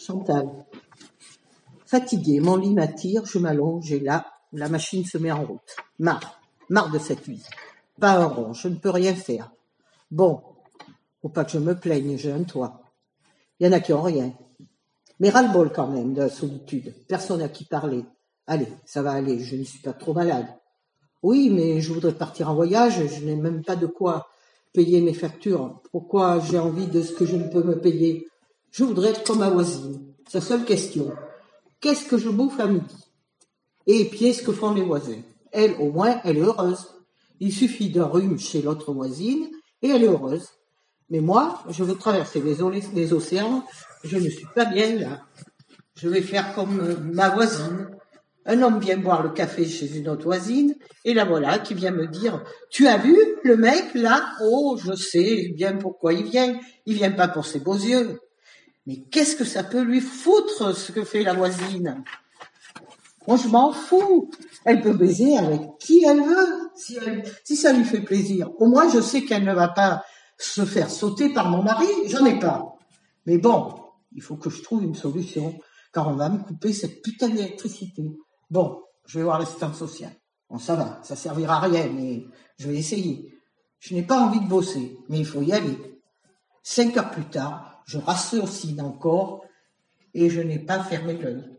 Chantal. Fatiguée, mon lit m'attire, je m'allonge et là, la machine se met en route. Marre de cette vie. Pas un rond, je ne peux rien faire. Bon, faut pas que je me plaigne, j'ai un toit. Il y en a qui ont rien. Mais ras-le-bol quand même de la solitude. Personne à qui parler. Allez, ça va aller, je ne suis pas trop malade. Oui, mais je voudrais partir en voyage, je n'ai même pas de quoi payer mes factures. Pourquoi j'ai envie de ce que je ne peux me payer? Je voudrais être comme ma voisine. C'est la seule question. Qu'est-ce que je bouffe à midi? Et puis, ce que font les voisins. Elle, au moins, elle est heureuse. Il suffit d'un rhume chez l'autre voisine et elle est heureuse. Mais moi, je veux traverser les océans, je ne suis pas bien là. Je vais faire comme ma voisine. Un homme vient boire le café chez une autre voisine, et la voilà qui vient me dire « Tu as vu le mec là? Oh, je sais bien pourquoi il vient pas pour ses beaux yeux. » Mais qu'est-ce que ça peut lui foutre ce que fait la voisine? Moi, je m'en fous. Elle peut baiser avec qui elle veut, si ça lui fait plaisir. Au moins, je sais qu'elle ne va pas se faire sauter par mon mari, j'en ai pas. Mais bon, il faut que je trouve une solution, car on va me couper cette putain d'électricité. Bon, je vais voir l'assistante sociale. Bon, ça va, ça servira à rien, mais je vais essayer. Je n'ai pas envie de bosser, mais il faut y aller. 5 heures plus tard, je raciocine encore et je n'ai pas fermé l'œil.